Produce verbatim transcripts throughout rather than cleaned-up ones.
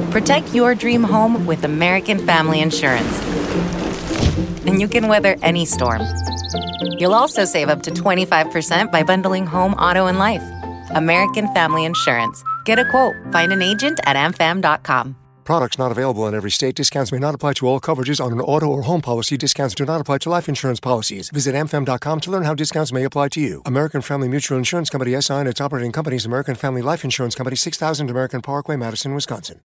Protect your dream home with American Family Insurance. And you can weather any storm. You'll also save up to twenty-five percent by bundling home, auto, and life. American Family Insurance. Get a quote. Find an agent at a m fam dot com. Products not available in every state. Discounts may not apply to all coverages on an auto or home policy. Discounts do not apply to life insurance policies. Visit a m fam dot com to learn how discounts may apply to you. American Family Mutual Insurance Company, S I and its operating companies, American Family Life Insurance Company, six thousand American Parkway, Madison, Wisconsin.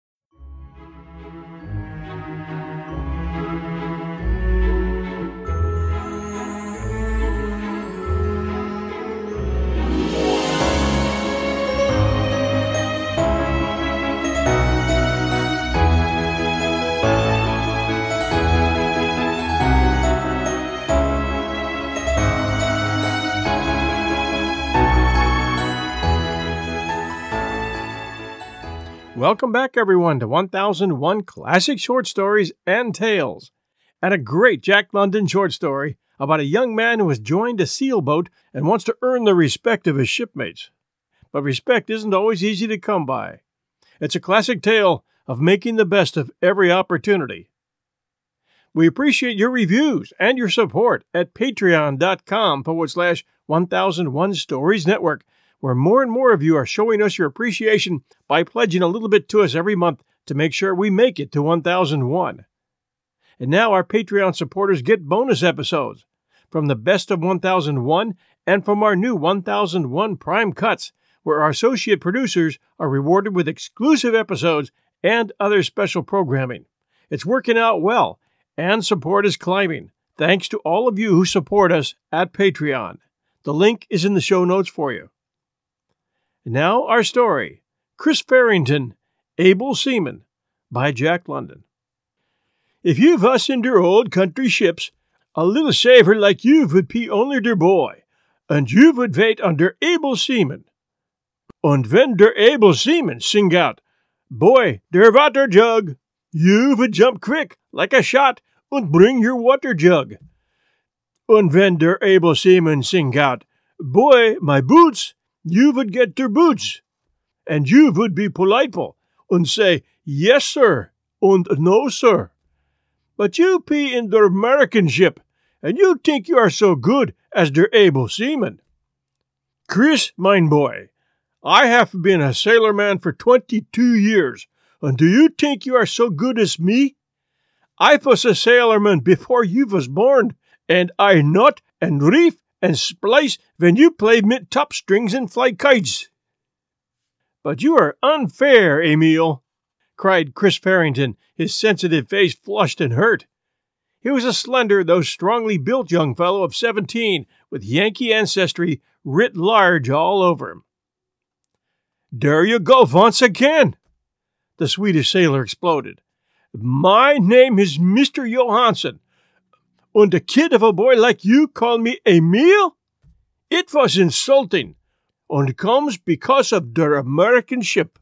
Welcome back, everyone, to one thousand one Classic Short Stories and Tales, and a great Jack London short story about a young man who has joined a sailboat and wants to earn the respect of his shipmates. But respect isn't always easy to come by. It's a classic tale of making the best of every opportunity. We appreciate your reviews and your support at patreon.com forward slash 1001 Stories Network, where more and more of you are showing us your appreciation by pledging a little bit to us every month to make sure we make it to one thousand one. And now our Patreon supporters get bonus episodes from the Best of one thousand one and from our new one thousand one Prime Cuts, where our associate producers are rewarded with exclusive episodes and other special programming. It's working out well, and support is climbing, thanks to all of you who support us at Patreon. The link is in the show notes for you. Now our story, Chris Farrington, Able Seaman, by Jack London. If you was in der old country ships, a little saver like you would be only der boy, and you would wait on der able seaman. Und when der able seaman sing out, "Boy, der water jug," you would jump quick, like a shot, and bring your water jug. Und when der able seaman sing out, "Boy, my boots," you would get der boots, and you would be politeful, and say, "Yes, sir," and "No, sir." But you be in der American ship, and you think you are so good as der able seaman. Chris, mine boy, I have been a sailorman for twenty-two years, and do you think you are so good as me? I was a sailorman before you was born, and I knot and reef and splice when you play mit top strings and fly kites. But you are unfair, Emil, cried Chris Farrington, his sensitive face flushed and hurt. He was a slender, though strongly built young fellow of seventeen, with Yankee ancestry writ large all over him. "There you go once again," the Swedish sailor exploded. "My name is Mister Johansson, and a kid of a boy like you call me Emil? It was insulting, and comes because of der American ship."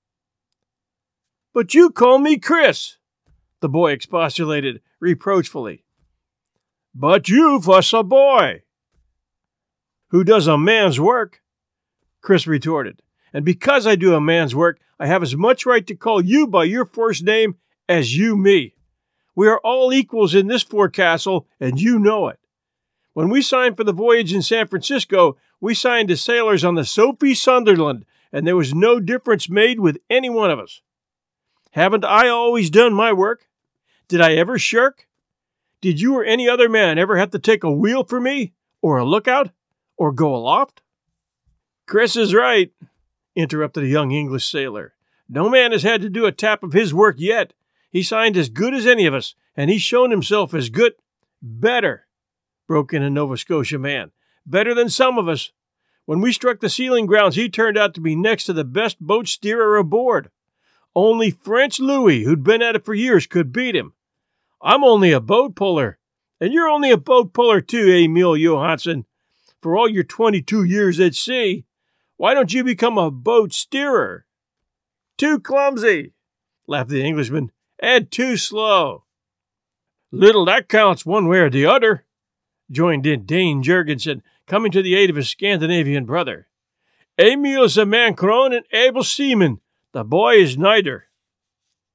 "But you call me Chris," the boy expostulated reproachfully. "But you was a boy." "Who does a man's work," Chris retorted. "And because I do a man's work, I have as much right to call you by your first name as you me. We are all equals in this forecastle, and you know it. When we signed for the voyage in San Francisco, we signed as sailors on the Sophie Sunderland, and there was no difference made with any one of us. Haven't I always done my work? Did I ever shirk? Did you or any other man ever have to take a wheel for me, or a lookout, or go aloft?" "Chris is right," interrupted a young English sailor. "No man has had to do a tap of his work yet. He signed as good as any of us, and he's shown himself as good—" "Better," broke in a Nova Scotia man. "Better than some of us. When we struck the sealing grounds, he turned out to be next to the best boat steerer aboard. Only French Louis, who'd been at it for years, could beat him. I'm only a boat puller, and you're only a boat puller too, Emil Johansson. For all your twenty-two years at sea, why don't you become a boat steerer?" "Too clumsy," laughed the Englishman, "and too slow." "Little that counts one way or the other," joined in Dane Jurgensen, coming to the aid of his Scandinavian brother. "Emil is a man grown and able seaman. The boy is neither."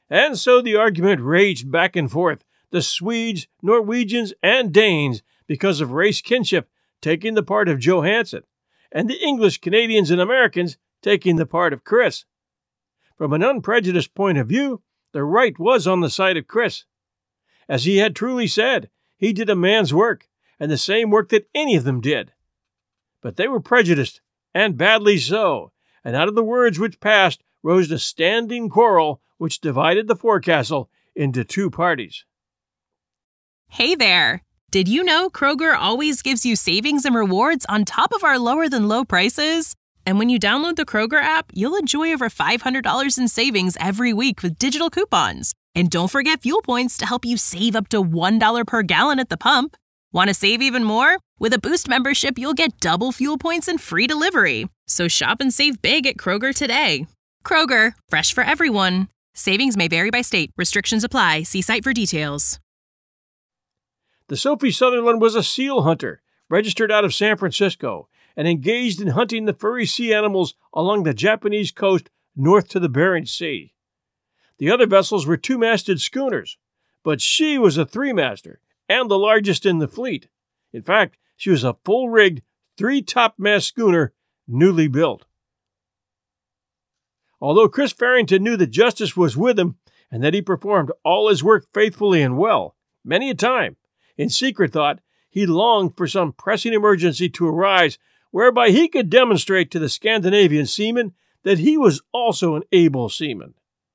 And so the argument raged back and forth, the Swedes, Norwegians, and Danes, because of race kinship, taking the part of Johansson, and the English, Canadians, and Americans taking the part of Chris. From an unprejudiced point of view, the right was on the side of Chris. As he had truly said, he did a man's work, and the same work that any of them did. But they were prejudiced, and badly so, and out of the words which passed rose a standing quarrel which divided the forecastle into two parties. Hey there! Did you know Kroger always gives you savings and rewards on top of our lower-than-low prices? And when you download the Kroger app, you'll enjoy over five hundred dollars in savings every week with digital coupons. And don't forget fuel points to help you save up to one dollar per gallon at the pump. Want to save even more? With a Boost membership, you'll get double fuel points and free delivery. So shop and save big at Kroger today. Kroger, fresh for everyone. Savings may vary by state. Restrictions apply. See site for details. The Sophie Sutherland was a seal hunter, registered out of San Francisco, and engaged in hunting the furry sea animals along the Japanese coast north to the Bering Sea. The other vessels were two-masted schooners, but she was a three-master and the largest in the fleet. In fact, she was a full-rigged, three-top-mast schooner, newly built. Although Chris Farrington knew that justice was with him and that he performed all his work faithfully and well, many a time, in secret thought, he longed for some pressing emergency to arise whereby he could demonstrate to the Scandinavian seamen that he was also an able seaman.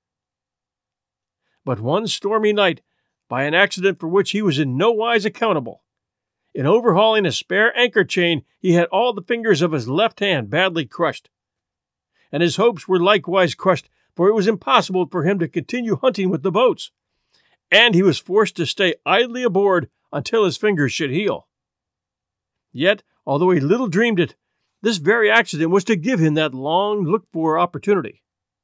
But one stormy night, by an accident for which he was in no wise accountable, in overhauling a spare anchor chain, he had all the fingers of his left hand badly crushed. And his hopes were likewise crushed, for it was impossible for him to continue hunting with the boats, and he was forced to stay idly aboard until his fingers should heal. Yet, although he little dreamed it, this very accident was to give him that long-looked-for opportunity.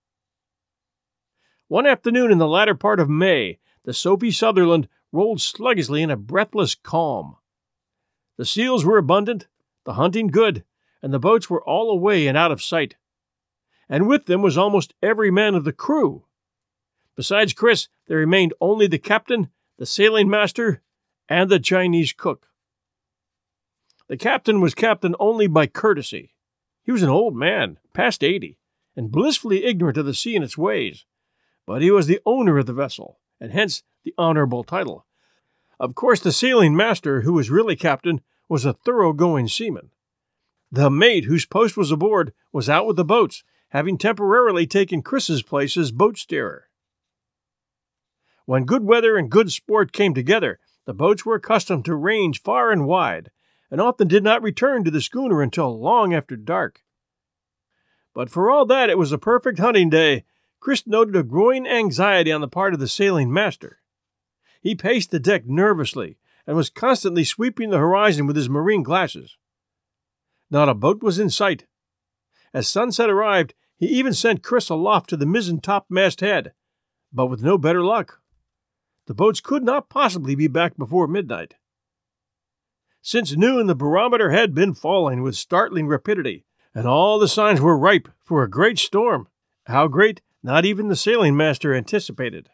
One afternoon in the latter part of May, the Sophie Sutherland rolled sluggishly in a breathless calm. The seals were abundant, the hunting good, and the boats were all away and out of sight. And with them was almost every man of the crew. Besides Chris, there remained only the captain, the sailing master, and the Chinese cook. The captain was captain only by courtesy. He was an old man, past eighty, and blissfully ignorant of the sea and its ways. But he was the owner of the vessel, and hence the honorable title. Of course, the sailing master, who was really captain, was a thoroughgoing seaman. The mate, whose post was aboard, was out with the boats, having temporarily taken Chris's place as boat steerer. When good weather and good sport came together, the boats were accustomed to range far and wide, and often did not return to the schooner until long after dark. But for all that it was a perfect hunting day, Chris noted a growing anxiety on the part of the sailing master. He paced the deck nervously, and was constantly sweeping the horizon with his marine glasses. Not a boat was in sight. As sunset arrived, he even sent Chris aloft to the mizzen topmast head, but with no better luck. The boats could not possibly be back before midnight. Since noon, the barometer had been falling with startling rapidity, and all the signs were ripe for a great storm. How great, not even the sailing master anticipated.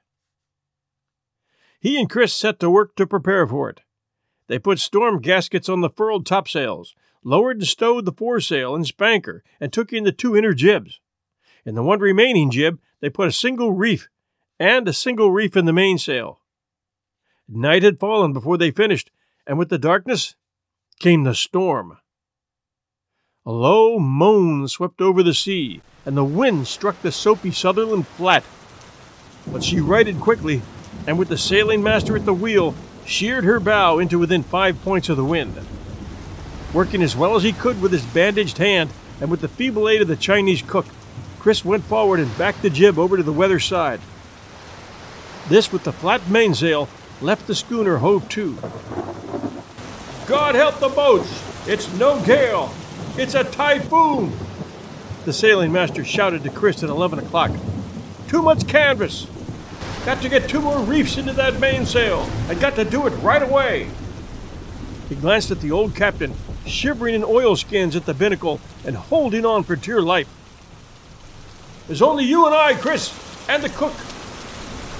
He and Chris set to work to prepare for it. They put storm gaskets on the furled topsails, lowered and stowed the foresail and spanker, and took in the two inner jibs. In the one remaining jib, they put a single reef, and a single reef in the mainsail. Night had fallen before they finished, and with the darkness came the storm. A low moan swept over the sea, and the wind struck the Sophie Sutherland flat. But she righted quickly, and with the sailing master at the wheel, sheered her bow into within five points of the wind. Working as well as he could with his bandaged hand, and with the feeble aid of the Chinese cook, Chris went forward and backed the jib over to the weather side. This, with the flat mainsail, left the schooner hove to. "God help the boats! It's no gale! It's a typhoon!" The sailing master shouted to Chris at eleven o'clock. "Too much canvas! Got to get two more reefs into that mainsail, and got to do it right away!" He glanced at the old captain, shivering in oilskins at the binnacle and holding on for dear life. "There's only you and I, Chris, and the cook.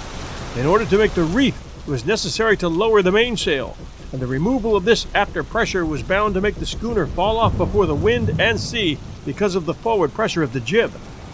In order to make the reef, it was necessary to lower the mainsail, and the removal of this after pressure was bound to make the schooner fall off before the wind and sea because of the forward pressure of the jib.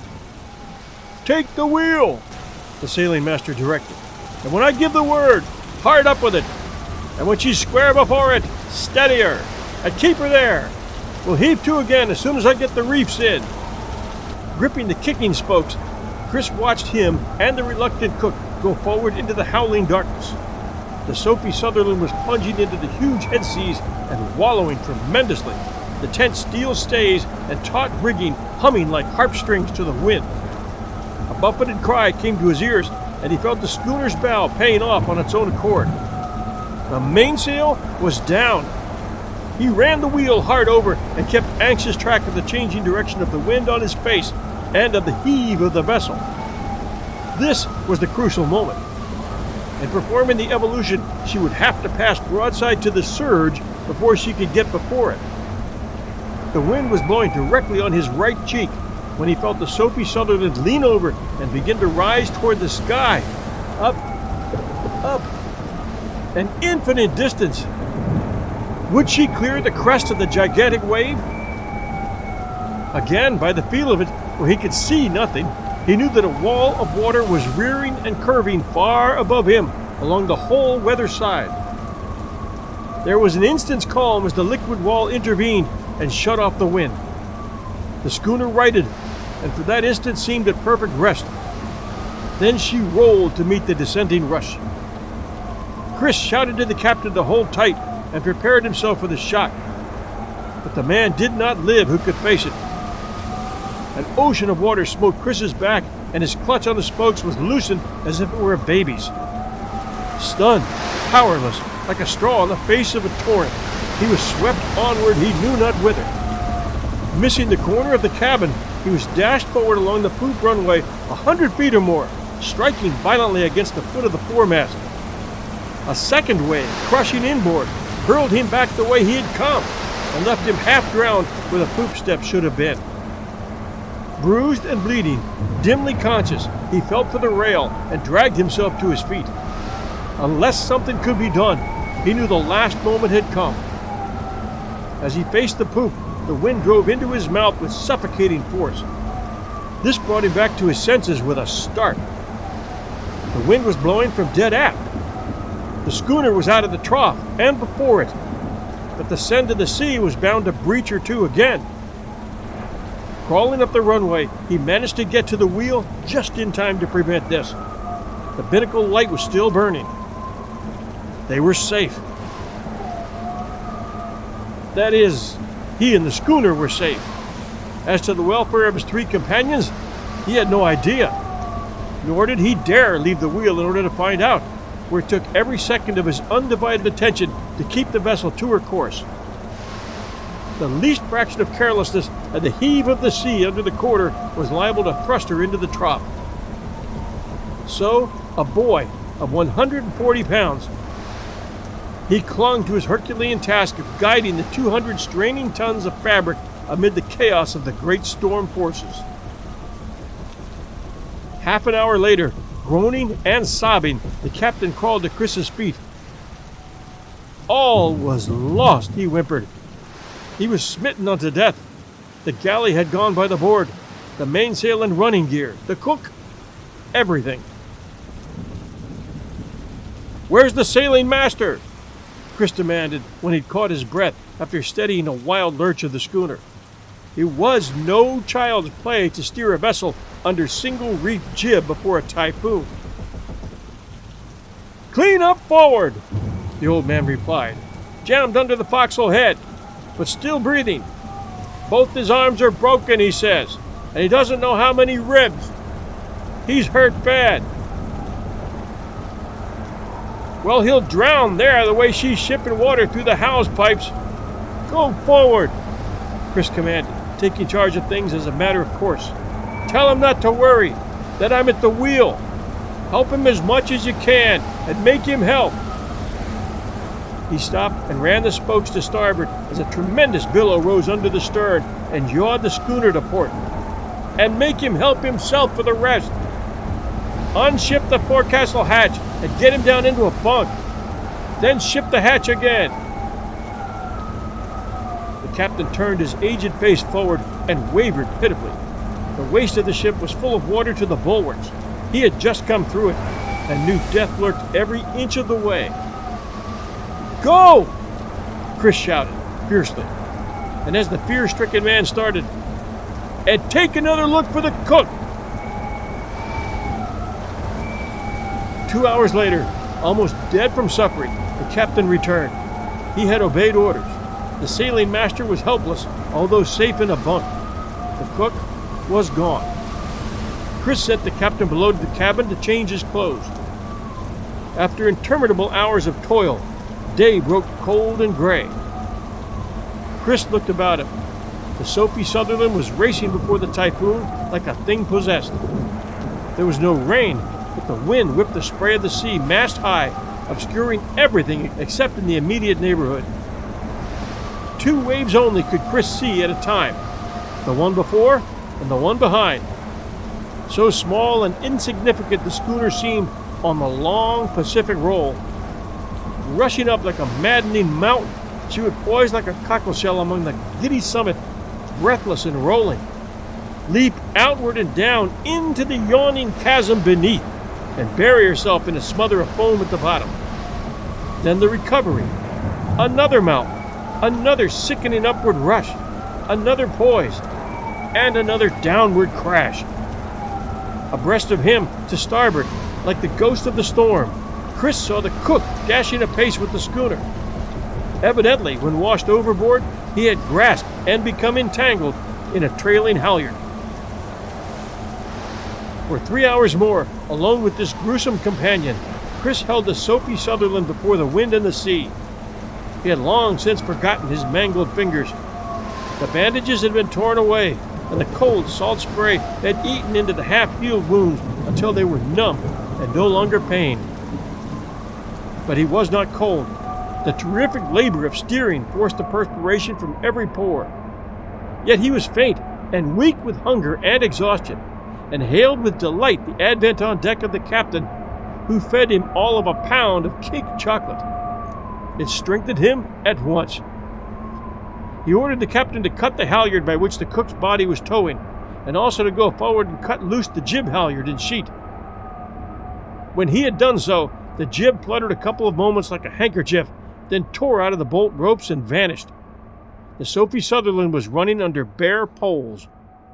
"Take the wheel," the sailing master directed, "and when I give the word, hard up with it. And when she's square before it, steady her, and keep her there. We'll heave to again as soon as I get the reefs in." Gripping the kicking spokes, Chris watched him and the reluctant cook go forward into the howling darkness. The Sophie Sutherland was plunging into the huge head seas and wallowing tremendously, the tense steel stays and taut rigging humming like harp strings to the wind. A buffeted cry came to his ears, and he felt the schooner's bow paying off on its own accord. The mainsail was down. He ran the wheel hard over and kept anxious track of the changing direction of the wind on his face and of the heave of the vessel. This was the crucial moment. In performing the evolution, she would have to pass broadside to the surge before she could get before it. The wind was blowing directly on his right cheek when he felt the Sophie Sutherland lean over and begin to rise toward the sky. Up, up, an infinite distance. Would she clear the crest of the gigantic wave? Again, by the feel of it, where he could see nothing, he knew that a wall of water was rearing and curving far above him along the whole weather side. There was an instant's calm as the liquid wall intervened and shut off the wind. The schooner righted, and for that instant seemed at perfect rest. Then she rolled to meet the descending rush. Chris shouted to the captain to hold tight and prepared himself for the shock. But the man did not live who could face it. An ocean of water smote Chris's back, and his clutch on the spokes was loosened as if it were a baby's. Stunned, powerless, like a straw in the face of a torrent, he was swept onward he knew not whither. Missing the corner of the cabin, he was dashed forward along the poop runway a hundred feet or more, striking violently against the foot of the foremast. A second wave, crushing inboard, hurled him back the way he had come and left him half drowned where the poop step should have been. Bruised and bleeding, dimly conscious, he felt for the rail and dragged himself to his feet. Unless something could be done, he knew the last moment had come. As he faced the poop, the wind drove into his mouth with suffocating force. This brought him back to his senses with a start. The wind was blowing from dead aft. The schooner was out of the trough and before it, but the send of the sea was bound to breach her to again. Crawling up the runway, he managed to get to the wheel just in time to prevent this. The binnacle light was still burning. They were safe. That is, he and the schooner were safe. As to the welfare of his three companions, he had no idea. Nor did he dare leave the wheel in order to find out, where it took every second of his undivided attention to keep the vessel to her course. The least fraction of carelessness and the heave of the sea under the quarter was liable to thrust her into the trough. So, a boy of one hundred forty pounds, he clung to his Herculean task of guiding the two hundred straining tons of fabric amid the chaos of the great storm forces. Half an hour later, groaning and sobbing, the captain crawled to Chris's feet. All was lost, he whimpered. He was smitten unto death. The galley had gone by the board, the mainsail and running gear, the cook, everything. "Where's the sailing master?" Chris demanded when he'd caught his breath after steadying a wild lurch of the schooner. It was no child's play to steer a vessel under single reef jib before a typhoon. "Clean up forward," the old man replied. "Jammed under the forecastle head, but still breathing. Both his arms are broken, he says, and he doesn't know how many ribs. He's hurt bad." "Well, he'll drown there the way she's shipping water through the hawse pipes. Go forward," Chris commanded, taking charge of things as a matter of course. "Tell him not to worry, that I'm at the wheel. Help him as much as you can, and make him help." He stopped and ran the spokes to starboard as a tremendous billow rose under the stern and yawed the schooner to port. "And make him help himself for the rest." Unship the forecastle hatch and get him down into a bunk. Then ship the hatch again. The captain turned his aged face forward and wavered pitifully. The waist of the ship was full of water to the bulwarks. He had just come through it and knew death lurked every inch of the way. "Go!" Chris shouted fiercely. And as the fear-stricken man started, "And take another look for the cook!" Two hours later, almost dead from suffering, the captain returned. He had obeyed orders. The sailing master was helpless, although safe in a bunk. The cook was gone. Chris sent the captain below to the cabin to change his clothes. After interminable hours of toil, day broke cold and gray. Chris looked about him. The Sophie Sutherland was racing before the typhoon like a thing possessed. There was no rain, but the wind whipped the spray of the sea mast high, obscuring everything except in the immediate neighborhood. Two waves only could Chris see at a time, the one before and the one behind. So small and insignificant the schooner seemed on the long Pacific roll. Rushing up like a maddening mountain, she would poise like a cockleshell among the giddy summit, breathless and rolling, leap outward and down into the yawning chasm beneath, and bury herself in a smother of foam at the bottom. Then the recovery, another mountain, another sickening upward rush, another poise, and another downward crash. Abreast of him, to starboard, like the ghost of the storm, Chris saw the cook dashing apace with the schooner. Evidently, when washed overboard, he had grasped and become entangled in a trailing halyard. For three hours more, alone with this gruesome companion, Chris held the Sophie Sutherland before the wind and the sea. He had long since forgotten his mangled fingers. The bandages had been torn away, and the cold salt spray had eaten into the half-healed wounds until they were numb and no longer pained. But he was not cold. The terrific labor of steering forced the perspiration from every pore. Yet he was faint and weak with hunger and exhaustion, and hailed with delight the advent on deck of the captain, who fed him all of a pound of cake chocolate. It strengthened him at once. He ordered the captain to cut the halyard by which the cook's body was towing, and also to go forward and cut loose the jib halyard and sheet. When he had done so, the jib fluttered a couple of moments like a handkerchief, then tore out of the bolt ropes and vanished. The Sophie Sutherland was running under bare poles.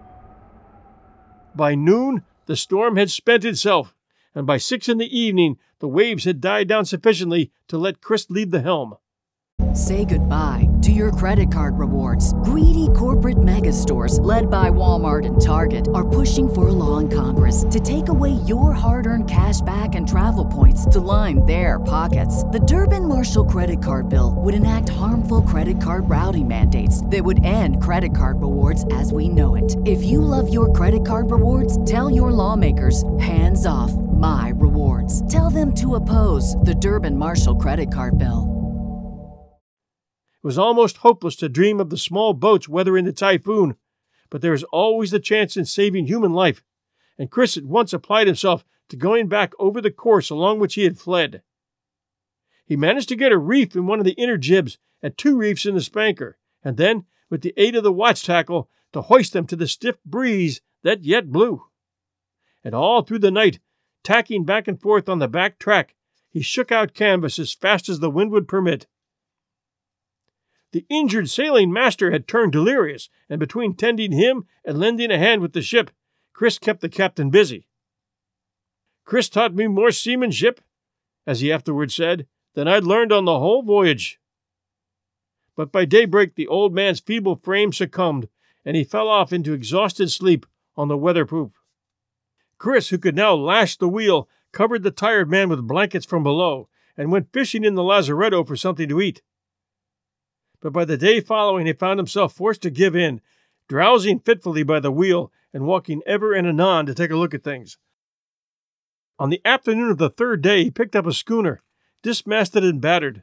By noon, the storm had spent itself, and by six in the evening, the waves had died down sufficiently to let Chris leave the helm. Say goodbye to your credit card rewards. Greedy corporate mega stores, led by Walmart and Target, are pushing for a law in Congress to take away your hard-earned cash back and travel points to line their pockets. The Durbin-Marshall credit card bill would enact harmful credit card routing mandates that would end credit card rewards as we know it. If you love your credit card rewards, tell your lawmakers, hands off my rewards. Tell them to oppose the Durbin-Marshall credit card bill. It was almost hopeless to dream of the small boats weathering the typhoon, but there is always the chance in saving human life, and Chris at once applied himself to going back over the course along which he had fled. He managed to get a reef in one of the inner jibs and two reefs in the spanker, and then, with the aid of the watch tackle, to hoist them to the stiff breeze that yet blew. And all through the night, tacking back and forth on the back track, he shook out canvas as fast as the wind would permit. The injured sailing master had turned delirious, and between tending him and lending a hand with the ship, Chris kept the captain busy. "Chris taught me more seamanship," as he afterward said, "than I'd learned on the whole voyage." But by daybreak the old man's feeble frame succumbed, and he fell off into exhausted sleep on the weather poop. Chris, who could now lash the wheel, covered the tired man with blankets from below, and went fishing in the lazaretto for something to eat. But by the day following he found himself forced to give in, drowsing fitfully by the wheel and walking ever and anon to take a look at things. On the afternoon of the third day he picked up a schooner, dismasted and battered.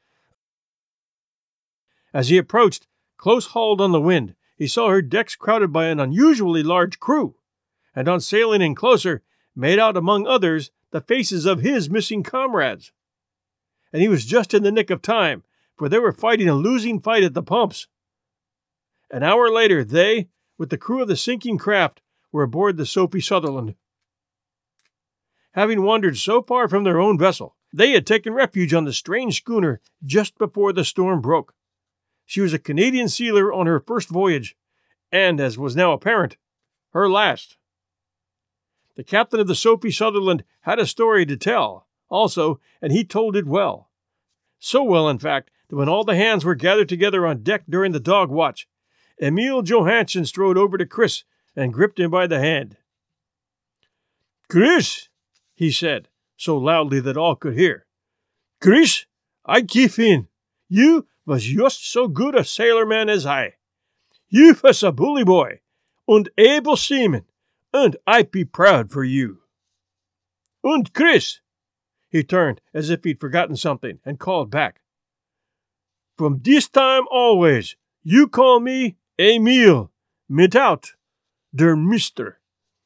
As he approached, close-hauled on the wind, he saw her decks crowded by an unusually large crew, and on sailing in closer, made out, among others, the faces of his missing comrades. And he was just in the nick of time, for they were fighting a losing fight at the pumps. An hour later, they, with the crew of the sinking craft, were aboard the Sophie Sutherland. Having wandered so far from their own vessel, they had taken refuge on the strange schooner just before the storm broke. She was a Canadian sealer on her first voyage, and, as was now apparent, her last. The captain of the Sophie Sutherland had a story to tell, also, and he told it well. So well, in fact, that when all the hands were gathered together on deck during the dog watch, Emil Johansson strode over to Chris and gripped him by the hand. "Chris," he said, so loudly that all could hear. "Chris, I give in. You was just so good a sailorman as I. You was a bully boy, and able seaman, and I be proud for you. And Chris," he turned as if he'd forgotten something and called back, "from this time always, you call me Emil, without der Mister."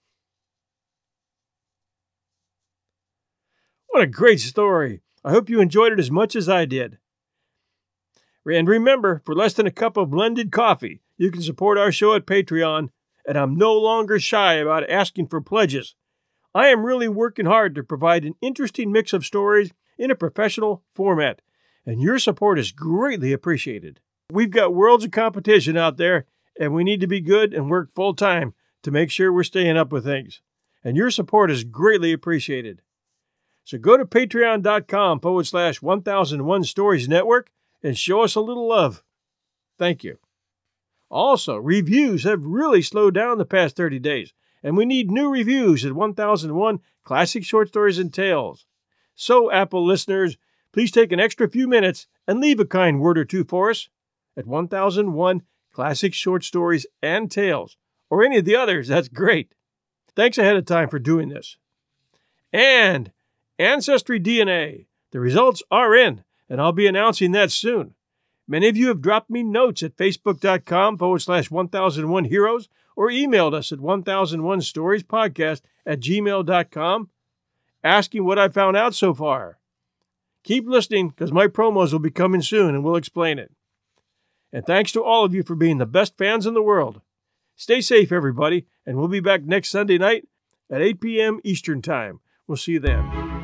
What a great story. I hope you enjoyed it as much as I did. And remember, for less than a cup of blended coffee, you can support our show at Patreon, and I'm no longer shy about asking for pledges. I am really working hard to provide an interesting mix of stories in a professional format, and your support is greatly appreciated. We've got worlds of competition out there, and we need to be good and work full-time to make sure we're staying up with things. And your support is greatly appreciated. So go to patreon.com forward slash 1001 Stories Network and show us a little love. Thank you. Also, reviews have really slowed down the past thirty days, and we need new reviews at one thousand one Classic Short Stories and Tales. So, Apple listeners, please take an extra few minutes and leave a kind word or two for us at one thousand one Classic Short Stories and Tales, or any of the others. That's great. Thanks ahead of time for doing this. And Ancestry D N A. The results are in, and I'll be announcing that soon. Many of you have dropped me notes at facebook.com forward slash 1001 heroes or emailed us at one thousand one stories podcast at gmail.com asking what I found out so far. Keep listening because my promos will be coming soon and we'll explain it. And thanks to all of you for being the best fans in the world. Stay safe, everybody, and we'll be back next Sunday night at eight p.m. Eastern Time. We'll see you then.